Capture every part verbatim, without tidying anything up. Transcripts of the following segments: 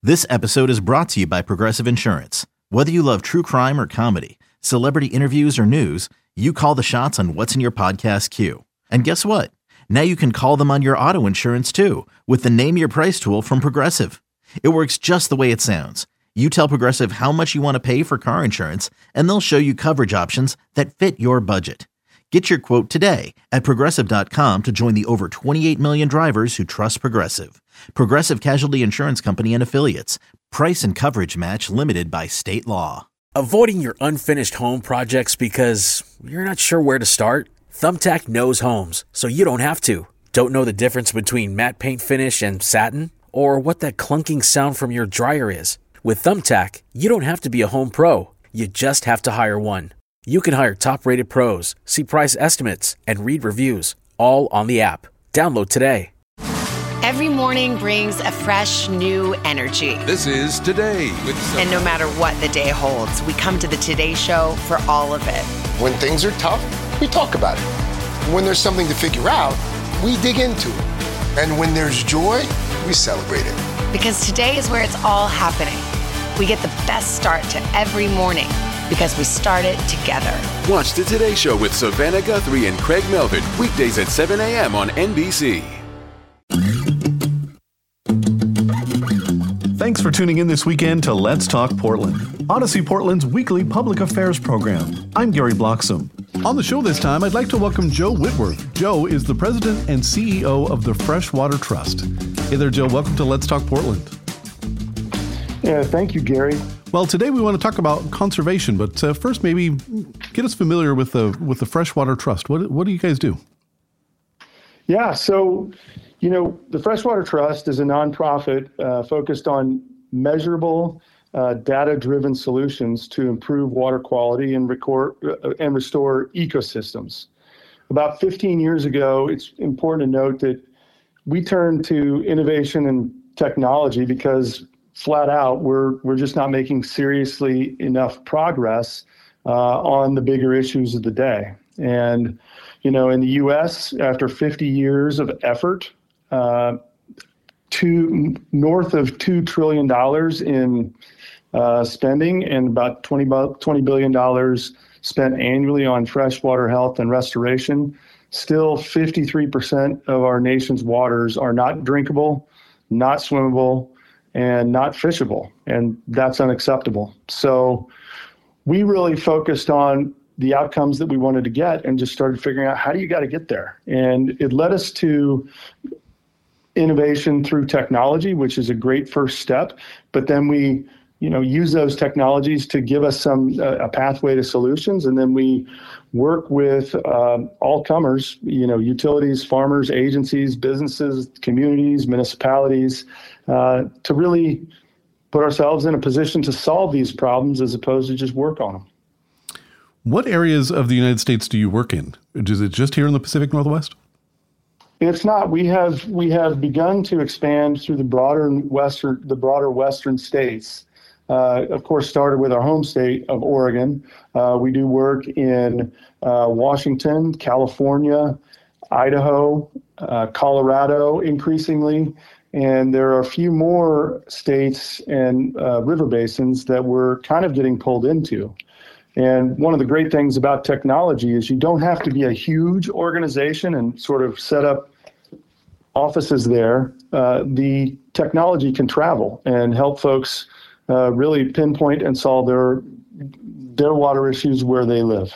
This episode is brought to you by Progressive Insurance. Whether you love true crime or comedy, celebrity interviews or news, you call the shots on what's in your podcast queue. And guess what? Now you can call them on your auto insurance too with the Name Your Price tool from Progressive. It works just the way it sounds. You tell Progressive how much you want to pay for car insurance, and they'll show you coverage options that fit your budget. Get your quote today at Progressive dot com to join the over twenty-eight million drivers who trust Progressive. Progressive Casualty Insurance Company and Affiliates. Price and coverage match limited by state law. Avoiding your unfinished home projects because you're not sure where to start? Thumbtack knows homes, so you don't have to. Don't know the difference between matte paint finish and satin? Or what that clunking sound from your dryer is? With Thumbtack, you don't have to be a home pro. You just have to hire one. You can hire top-rated pros, see price estimates, and read reviews, all on the app. Download today. Every morning brings a fresh, new energy. This is Today with Sophie. And no matter what the day holds, we come to the Today Show for all of it. When things are tough, we talk about it. When there's something to figure out, we dig into it. And when there's joy, we celebrate it. Because today is where it's all happening. We get the best start to every morning because we start it together. Watch the Today Show with Savannah Guthrie and Craig Melvin, weekdays at seven a.m. on N B C. Thanks for tuning in this weekend to Let's Talk Portland, Odyssey Portland's weekly public affairs program. I'm Gary Bloxam. On the show this time, I'd like to welcome Joe Whitworth. Joe is the president and C E O of the Freshwater Trust. Hey there, Joe. Welcome to Let's Talk Portland. Yeah, thank you, Gary. Well, today we want to talk about conservation, but uh, first, maybe get us familiar with the with the Freshwater Trust. What what do you guys do? Yeah, so you know, the Freshwater Trust is a nonprofit uh, focused on measurable, uh, data-driven solutions to improve water quality and record uh, and restore ecosystems. About fifteen years ago, it's important to note that we turned to innovation and technology because flat out, we're we're just not making seriously enough progress uh, on the bigger issues of the day. And, you know, in the U S, after fifty years of effort, uh, two, north of two trillion dollars in uh, spending and about twenty billion dollars spent annually on freshwater health and restoration, still fifty-three percent of our nation's waters are not drinkable, not swimmable, and not fishable, and that's unacceptable. So we really focused on the outcomes that we wanted to get and just started figuring out how do you got to get there. And it led us to innovation through technology, which is a great first step. But then we, you know, use those technologies to give us some uh, a pathway to solutions, and then we work with um, all comers, you know, utilities, farmers, agencies, businesses, communities, municipalities, uh, to really put ourselves in a position to solve these problems as opposed to just work on them. What areas of the United States do you work in? Is it just here in the Pacific Northwest? It's not. We have we have begun to expand through the broader western the broader western states. Uh, of course, started with our home state of Oregon. Uh, we do work in uh, Washington, California, Idaho, uh, Colorado, increasingly, and there are a few more states and uh, river basins that we're kind of getting pulled into. And one of the great things about technology is you don't have to be a huge organization and sort of set up offices there. Uh, the technology can travel and help folks uh, really pinpoint and solve their their water issues where they live.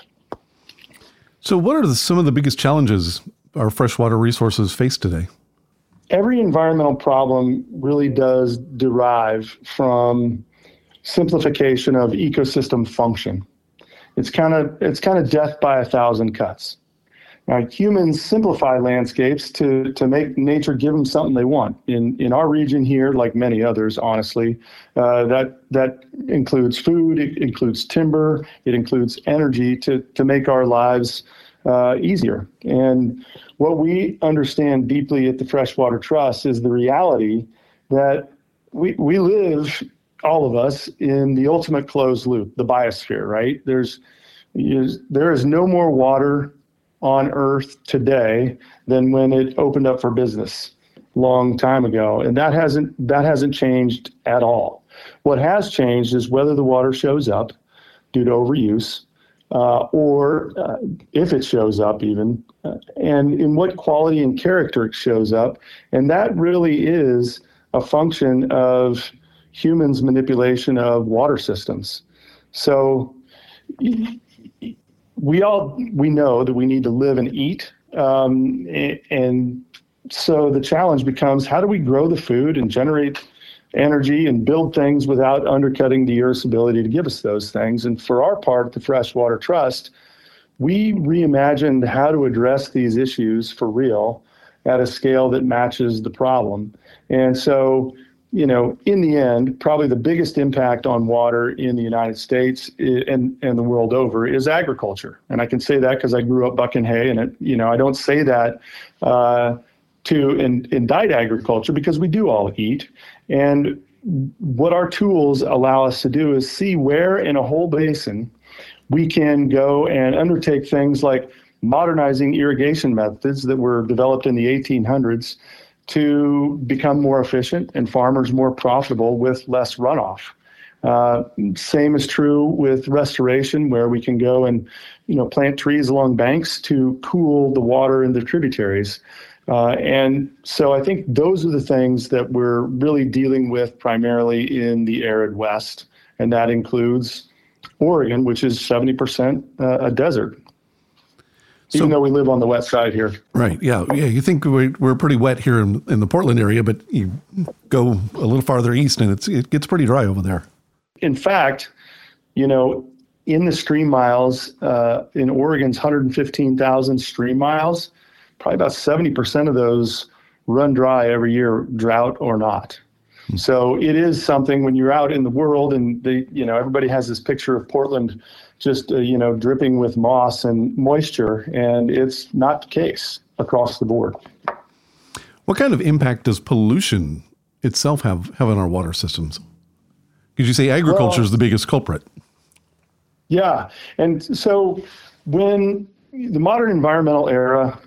So what are the, some of the biggest challenges our freshwater resources face today? Every environmental problem really does derive from simplification of ecosystem function. It's kind of it's kind of death by a thousand cuts. Now, humans simplify landscapes to to make nature give them something they want. In in our region here, like many others, honestly, uh, that that includes food, it includes timber, it includes energy to to make our lives uh, easier. And what we understand deeply at the Freshwater Trust is the reality that we we live, all of us, in the ultimate closed loop, the biosphere, right? There's is, there is no more water on Earth today than when it opened up for business. long time ago, and that hasn't that hasn't changed at all. What has changed is whether the water shows up due to overuse, uh, or uh, if it shows up even, uh, and in what quality and character it shows up. And that really is a function of humans' manipulation of water systems. So we all, we know that we need to live and eat. Um, and so the challenge becomes, how do we grow the food and generate energy and build things without undercutting the Earth's ability to give us those things? And for our part at the Freshwater Trust, we reimagined how to address these issues for real at a scale that matches the problem. And so, you know, in the end, probably the biggest impact on water in the United States and, and the world over is agriculture. And I can say that because I grew up bucking hay, and it, you know, I don't say that uh, to in, indict agriculture, because we do all eat. And what our tools allow us to do is see where in a whole basin we can go and undertake things like modernizing irrigation methods that were developed in the eighteen hundreds to become more efficient and farmers more profitable with less runoff. Uh, same is true with restoration, where we can go and, you know, plant trees along banks to cool the water in the tributaries. Uh, and so I think those are the things that we're really dealing with primarily in the arid West, and that includes Oregon, which is seventy percent uh, a desert. Even so, though we live on the wet side here. Right, yeah. Yeah, you think we're, we're pretty wet here in, in the Portland area, but you go a little farther east and it's, it gets pretty dry over there. In fact, you know, in the stream miles, uh, in Oregon's one hundred fifteen thousand stream miles, probably about seventy percent of those run dry every year, drought or not. Hmm. So it is something when you're out in the world, and the, you know, everybody has this picture of Portland just, uh, you know, dripping with moss and moisture, and it's not the case across the board. What kind of impact does pollution itself have, have on our water systems? Because you say agriculture well, is the biggest culprit. Yeah. And so when the modern environmental era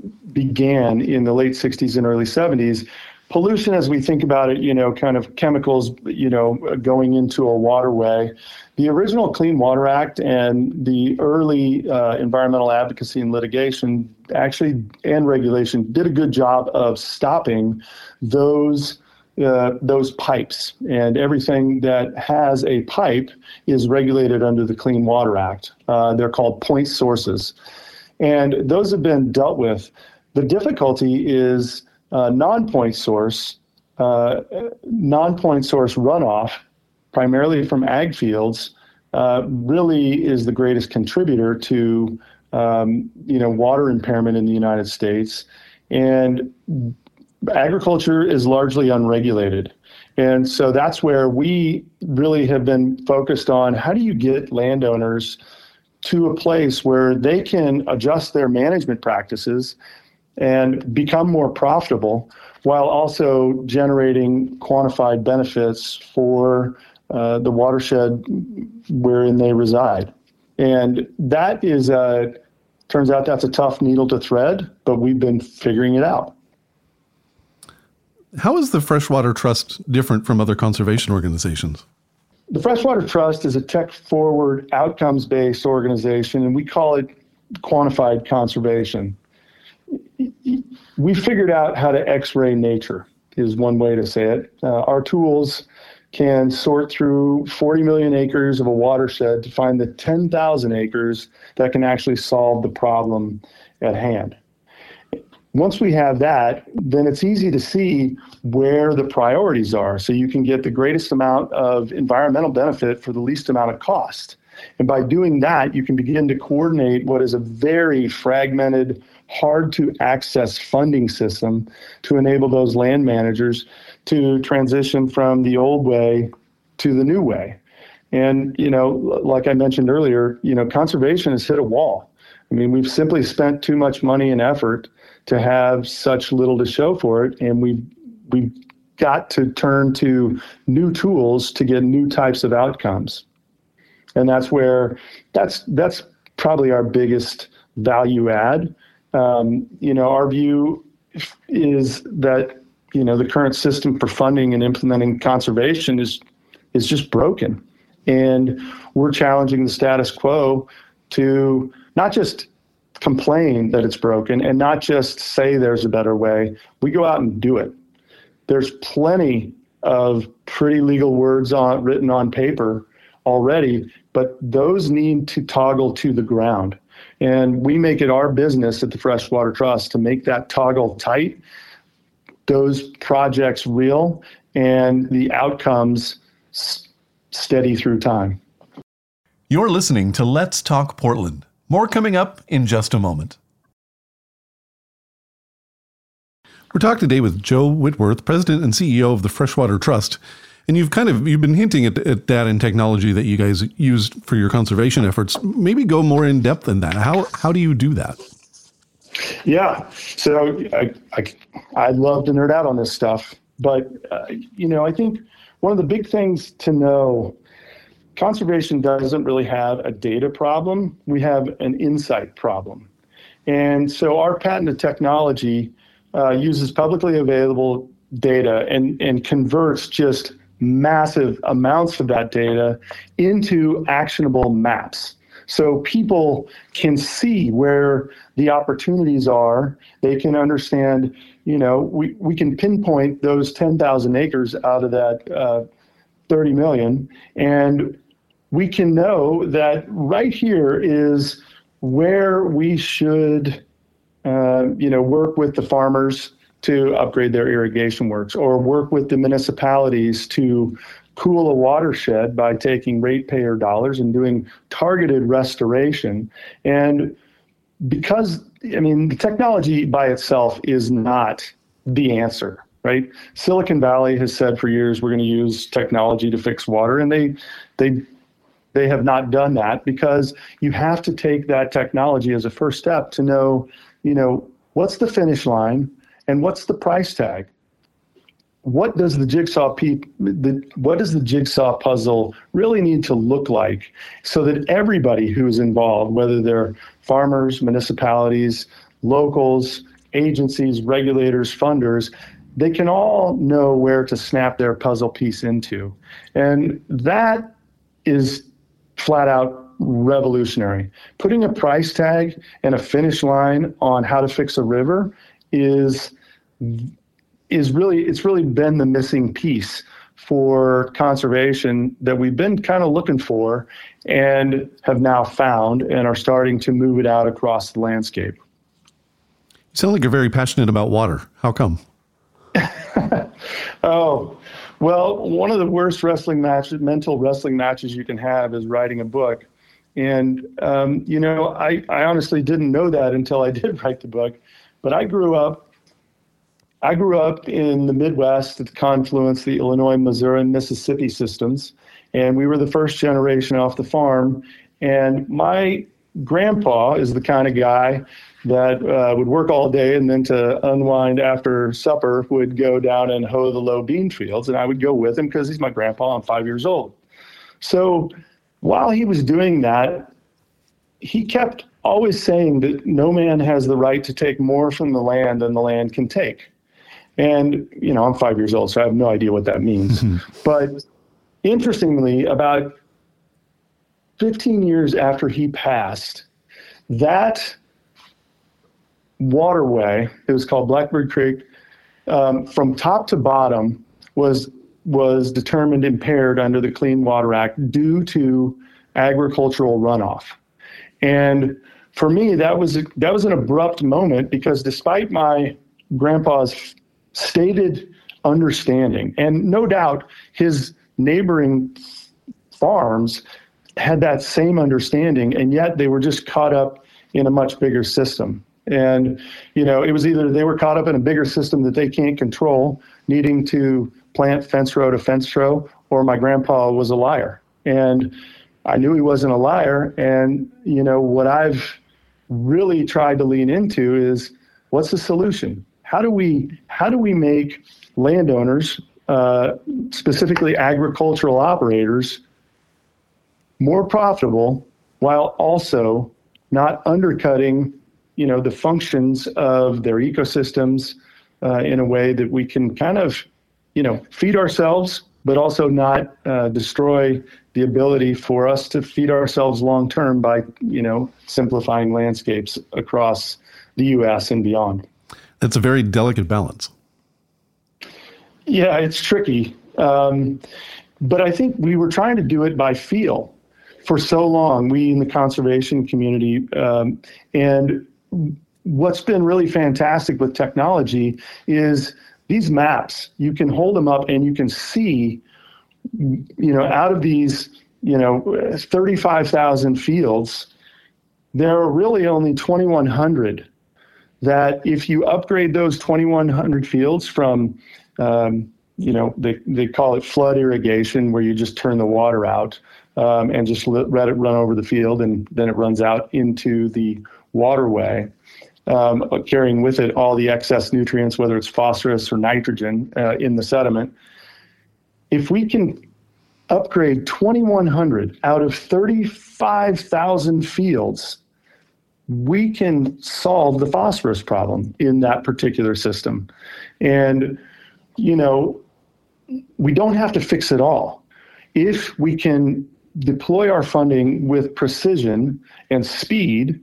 began in the late sixties and early seventies, pollution, as we think about it, you know, kind of chemicals, you know, going into a waterway. The original Clean Water Act and the early uh, environmental advocacy and litigation actually and regulation did a good job of stopping those uh, those pipes. And everything that has a pipe is regulated under the Clean Water Act. Uh, they're called point sources. And those have been dealt with. The difficulty is uh, non-point source, uh, non-point source runoff, primarily from ag fields, uh, really is the greatest contributor to um, you know, water impairment in the United States. And agriculture is largely unregulated. And so that's where we really have been focused on, how do you get landowners to a place where they can adjust their management practices and become more profitable while also generating quantified benefits for uh, the watershed wherein they reside. And that is, a, turns out that's a tough needle to thread, but we've been figuring it out. How is the Freshwater Trust different from other conservation organizations? The Freshwater Trust is a tech-forward, outcomes-based organization, and we call it quantified conservation. We figured out how to X-ray nature, is one way to say it. Uh, our tools can sort through forty million acres of a watershed to find the ten thousand acres that can actually solve the problem at hand. Once we have that, then it's easy to see where the priorities are, so you can get the greatest amount of environmental benefit for the least amount of cost. And by doing that, you can begin to coordinate what is a very fragmented, hard to access funding system to enable those land managers to transition from the old way to the new way. And, you know, like I mentioned earlier, you know, conservation has hit a wall. I mean, we've simply spent too much money and effort to have such little to show for it. And we've, we've got to turn to new tools to get new types of outcomes. And that's where, that's that's probably our biggest value add. Um, you know, our view is that you know, the current system for funding and implementing conservation is is just broken. And we're challenging the status quo to not just complain that it's broken and not just say there's a better way. We go out and do it. There's plenty of pretty legal words on, written on paper already, but those need to toggle to the ground. And we make it our business at the Freshwater Trust to make that toggle tight, those projects real, and the outcomes s- steady through time. You're listening to Let's Talk Portland. More coming up in just a moment. We're talking today with Joe Whitworth, President and C E O of the Freshwater Trust. And you've kind of, you've been hinting at, at data and technology that you guys used for your conservation efforts. Maybe go more in depth than that. How how do you do that? Yeah, so I, I, I'd love to nerd out on this stuff. But, uh, you know, I think one of the big things to know, conservation doesn't really have a data problem. We have an insight problem. And so our patented technology uh, uses publicly available data and, and converts just massive amounts of that data into actionable maps. So people can see where the opportunities are. They can understand, you know, we, we can pinpoint those ten thousand acres out of that uh, thirty million. And we can know that right here is where we should, uh, you know, work with the farmers to upgrade their irrigation works, or work with the municipalities to cool a watershed by taking ratepayer dollars and doing targeted restoration. And because, I mean, the technology by itself is not the answer, right? Silicon Valley has said for years, we're going to use technology to fix water, and they, they, they have not done that, because you have to take that technology as a first step to know, you know, what's the finish line and what's the price tag? What does the jigsaw pe- the, what does the jigsaw puzzle really need to look like, so that everybody who's involved, whether they're farmers, municipalities, locals, agencies, regulators, funders, they can all know where to snap their puzzle piece into. And that is flat out revolutionary. Putting a price tag and a finish line on how to fix a river is is really, it's really been the missing piece for conservation that we've been kind of looking for and have now found and are starting to move it out across the landscape. You sound like you're very passionate about water. How come? Oh, well, one of the worst wrestling matches, mental wrestling matches you can have is writing a book. And, um, you know, I, I honestly didn't know that until I did write the book. But I grew up I grew up in the Midwest at the confluence of the Illinois, Missouri, and Mississippi systems, and we were the first generation off the farm. And my grandpa is the kind of guy that uh, would work all day, and then to unwind after supper would go down and hoe the low bean fields, and I would go with him because he's my grandpa. I'm five years old. So while he was doing that, he kept always saying that no man has the right to take more from the land than the land can take. And, you know, I'm five years old, so I have no idea what that means. But interestingly, about fifteen years after he passed, that waterway, it was called Blackbird Creek, um, from top to bottom was was determined impaired under the Clean Water Act due to agricultural runoff. And for me, that was that was an abrupt moment, because despite my grandpa's stated understanding, and no doubt his neighboring farms had that same understanding, and yet they were just caught up in a much bigger system. And, you know, it was either they were caught up in a bigger system that they can't control, needing to plant fence row to fence row, or my grandpa was a liar. And I knew he wasn't a liar. And, you know, what I've really tried to lean into is, what's the solution? How do we how do we make landowners, uh, specifically agricultural operators, more profitable while also not undercutting, you know, the functions of their ecosystems, uh, in a way that we can kind of, you know, feed ourselves, but also not uh, destroy the ability for us to feed ourselves long term by, you know, simplifying landscapes across the U S and beyond. It's a very delicate balance. Yeah, it's tricky. Um, but I think we were trying to do it by feel for so long, we in the conservation community. Um, and what's been really fantastic with technology is these maps, you can hold them up and you can see, you know, out of these, you know, thirty-five thousand fields, there are really only twenty-one hundred that if you upgrade those twenty-one hundred fields from, um, you know, they, they call it flood irrigation, where you just turn the water out um, and just let, let it run over the field, and then it runs out into the waterway, um, carrying with it all the excess nutrients, whether it's phosphorus or nitrogen uh, in the sediment. If we can upgrade twenty-one hundred out of thirty-five thousand fields, we can solve the phosphorus problem in that particular system. And, you know, we don't have to fix it all. If we can deploy our funding with precision and speed,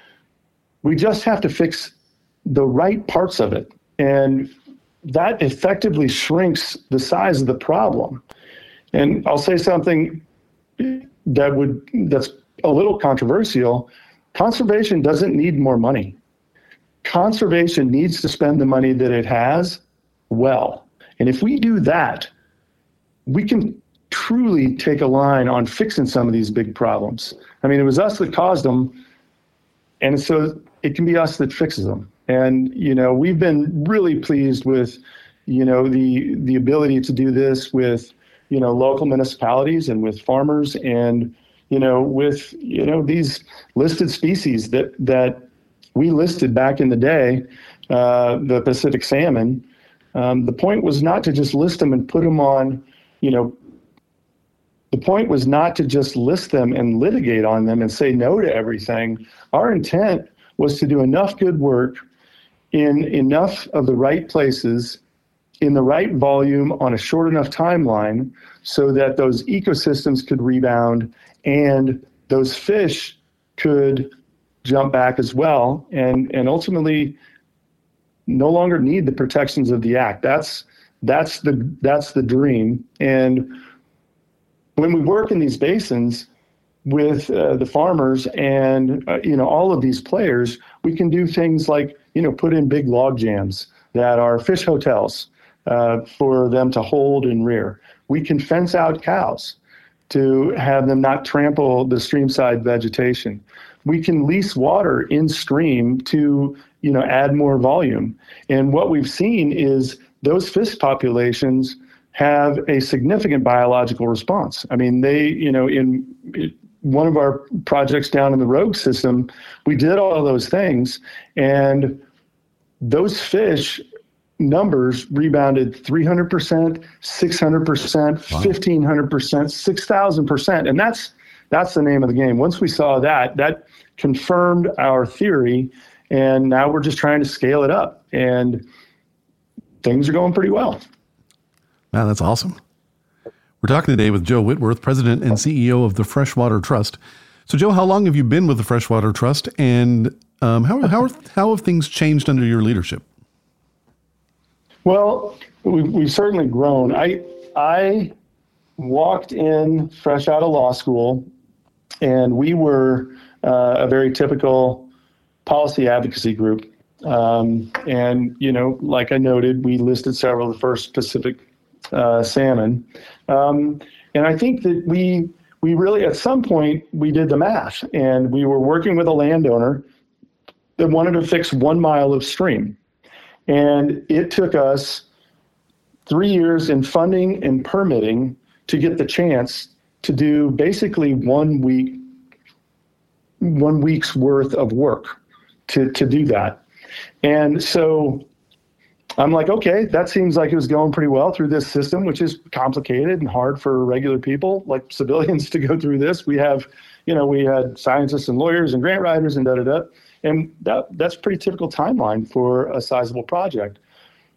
we just have to fix the right parts of it. And that effectively shrinks the size of the problem. And I'll say something that would that's a little controversial. Conservation doesn't need more money. Conservation needs to spend the money that it has well. And if we do that, we can truly take a line on fixing some of these big problems. I mean, it was us that caused them, and so it can be us that fixes them. And, you know, we've been really pleased with, you know, the the ability to do this with, you know, local municipalities and with farmers, and, you know, with, you know, these listed species that, that we listed back in the day, uh, the Pacific salmon. Um, the point was not to just list them and put them on, you know, the point was not to just list them and litigate on them and say no to everything. Our intent was to do enough good work in enough of the right places, in the right volume, on a short enough timeline, so that those ecosystems could rebound and those fish could jump back as well, and, and ultimately no longer need the protections of the Act. That's that's the that's the dream. And when we work in these basins with uh, the farmers and uh, you know, all of these players, we can do things like, you know, put in big log jams that are fish hotels uh, for them to hold and rear. We can fence out cows to have them not trample the streamside vegetation. We can lease water in stream to, you know, add more volume. And what we've seen is those fish populations have a significant biological response. I mean, they, you know, in one of our projects down in the Rogue system, we did all of those things, and those fish numbers rebounded three hundred percent, six hundred percent, fifteen hundred percent, six thousand percent. And that's that's the name of the game. Once we saw that, that confirmed our theory, and now we're just trying to scale it up, and things are going pretty well. Wow, that's awesome. We're talking today with Joe Whitworth, President and C E O of the Freshwater Trust. So, Joe, how long have you been with the Freshwater Trust, and um, how how how have things changed under your leadership? Well, we've, we've certainly grown. I I walked in fresh out of law school, and we were uh, a very typical policy advocacy group. Um, and, you know, like I noted, we listed several of the first Pacific uh, salmon. Um, and I think that we we really, at some point, we did the math, and we were working with a landowner that wanted to fix one mile of stream. And it took us three years in funding and permitting to get the chance to do basically one week, one week's worth of work to, to do that. And so I'm like, okay, that seems like it was going pretty well through this system, which is complicated and hard for regular people like civilians to go through this. We have, you know, we had scientists and lawyers and grant writers and da da da. And that that's pretty typical timeline for a sizable project.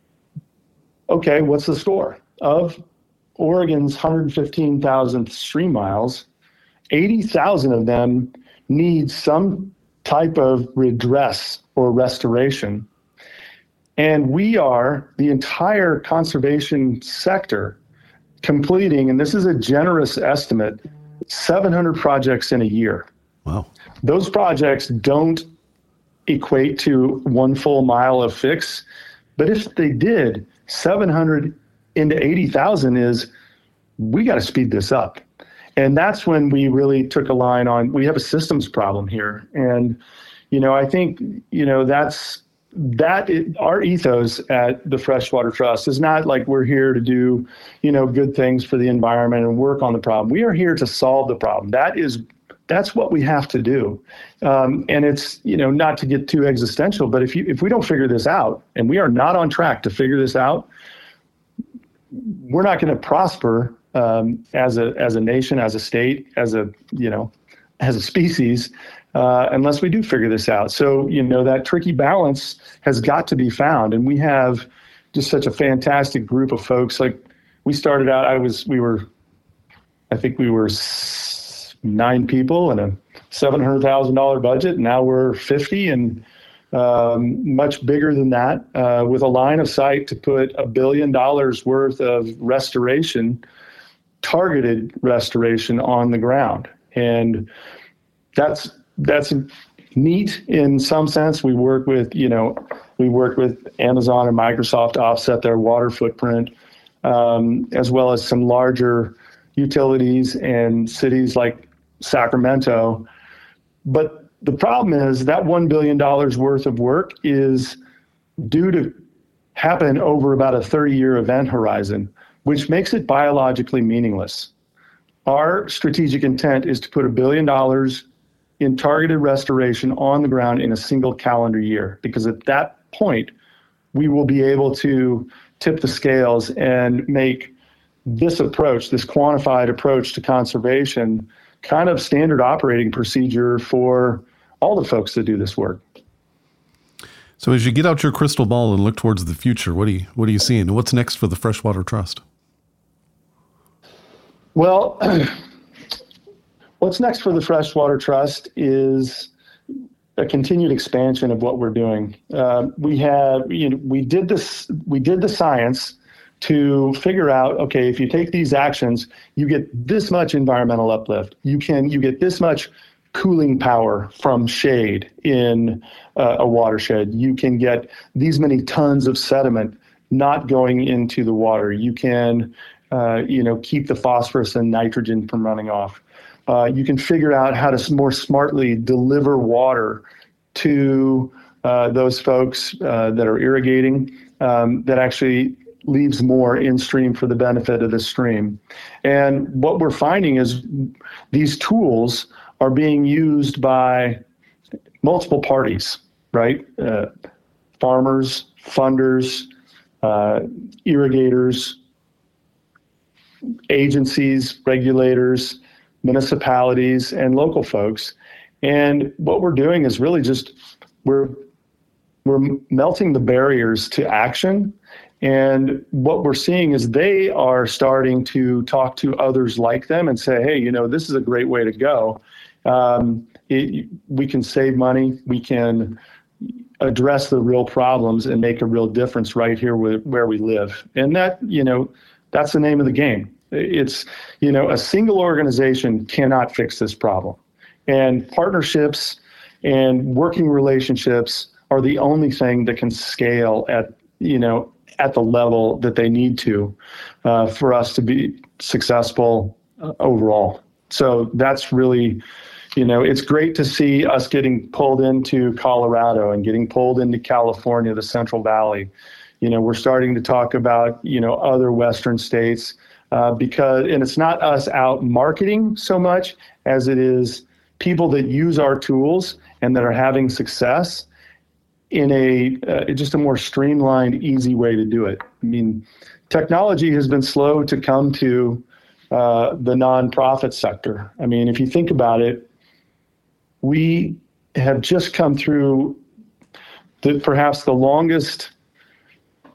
okay, what's the score? Of Oregon's one hundred fifteen thousand stream miles, eighty thousand of them need some type of redress or restoration. And we are, the entire conservation sector, completing, and this is a generous estimate, seven hundred projects in a year. Wow. Those projects don't equate to one full mile of fix, but if they did, seven hundred into eighty thousand is, we got to speed this up. And that's when we really took a line on, we have a systems problem here. And, you know, I think, you know, that's, that it, our ethos at the Freshwater Trust is not like we're here to do, you know, good things for the environment and work on the problem. We are here to solve the problem. That is, that's what we have to do. Um, and it's, you know, not to get too existential, but if you, if we don't figure this out, and we are not on track to figure this out, we're not going to prosper um, as a, as a nation, as a state, as a, you know, as a species, uh, unless we do figure this out. So, you know, that tricky balance has got to be found. And we have just such a fantastic group of folks. Like, we started out, I was, we were, I think we were nine people and a seven hundred thousand dollars budget. Now we're fifty and um, much bigger than that, uh, with a line of sight to put a billion dollars worth of restoration, targeted restoration on the ground. And that's, that's neat in some sense. We work with, you know, we work with Amazon and Microsoft to offset their water footprint, um, as well as some larger utilities and cities like Sacramento. But the problem is that one billion dollars worth of work is due to happen over about a thirty-year event horizon, which makes it biologically meaningless. Our strategic intent is to put a billion dollars in targeted restoration on the ground in a single calendar year, because at that point, we will be able to tip the scales and make this approach, this quantified approach to conservation, kind of standard operating procedure for all the folks that do this work. So as you get out your crystal ball and look towards the future, what do you, what are you seeing? What's next for the Freshwater Trust? Well, what's next for the Freshwater Trust is a continued expansion of what we're doing. Uh, we have, you know, we did this, we did the science to figure out, okay, if you take these actions, you get this much environmental uplift. You can, you get this much cooling power from shade in uh, a watershed. You can get these many tons of sediment not going into the water. You can, uh, you know, keep the phosphorus and nitrogen from running off. Uh, you can figure out how to more smartly deliver water to uh, those folks uh, that are irrigating, um, that actually leaves more in stream for the benefit of the stream. And what we're finding is these tools are being used by multiple parties, right? Uh, farmers, funders, uh, irrigators, agencies, regulators, municipalities, and local folks. And what we're doing is really just, we're, we're melting the barriers to action. And what we're seeing is they are starting to talk to others like them and say, hey, you know, this is a great way to go. Um, it, we can save money. We can address the real problems and make a real difference right here where, where we live. And that, you know, that's the name of the game. It's, you know, a single organization cannot fix this problem. And partnerships and working relationships are the only thing that can scale at, you know, at the level that they need to uh, for us to be successful uh, overall. So that's really, you know, it's great to see us getting pulled into Colorado and getting pulled into California, the Central Valley. You know, we're starting to talk about, you know, other Western states uh, because, and it's not us out marketing so much as it is people that use our tools and that are having success in a uh, just a more streamlined, easy way to do it. I mean, technology has been slow to come to uh, the nonprofit sector. I mean, if you think about it, we have just come through the, perhaps the longest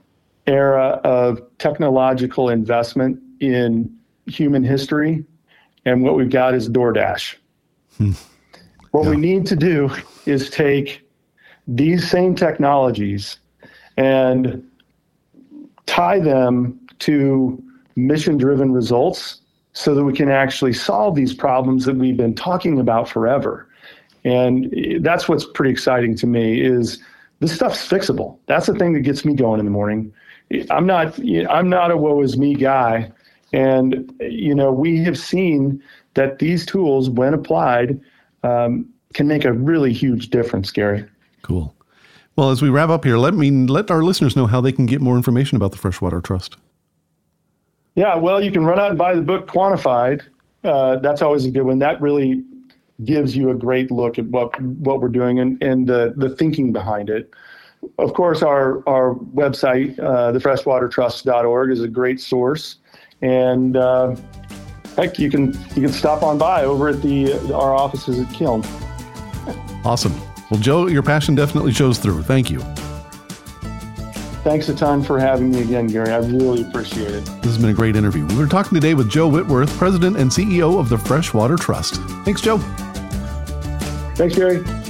era of technological investment in human history, and what we've got is DoorDash. Hmm. What yeah. we need to do is take these same technologies and tie them to mission-driven results so that we can actually solve these problems that we've been talking about forever. And that's what's pretty exciting to me, is this stuff's fixable. That's the thing that gets me going in the morning. I'm not, I'm not a woe is me guy. And, you know, we have seen that these tools, when applied, um, can make a really huge difference, Gary. Cool. Well, as we wrap up here, let me let our listeners know how they can get more information about the Freshwater Trust. Yeah, well, you can run out and buy the book Quantified. Uh, that's always a good one. That really gives you a great look at what what we're doing and, and the, the thinking behind it. Of course, our, our website, uh, the freshwater trust dot org, is a great source. And uh, heck, you can you can stop on by over at the our offices at Kiln. Awesome. Well, Joe, your passion definitely shows through. Thank you. Thanks a ton for having me again, Gary. I really appreciate it. This has been a great interview. We were talking today with Joe Whitworth, President and C E O of the Freshwater Trust. Thanks, Joe. Thanks, Gary.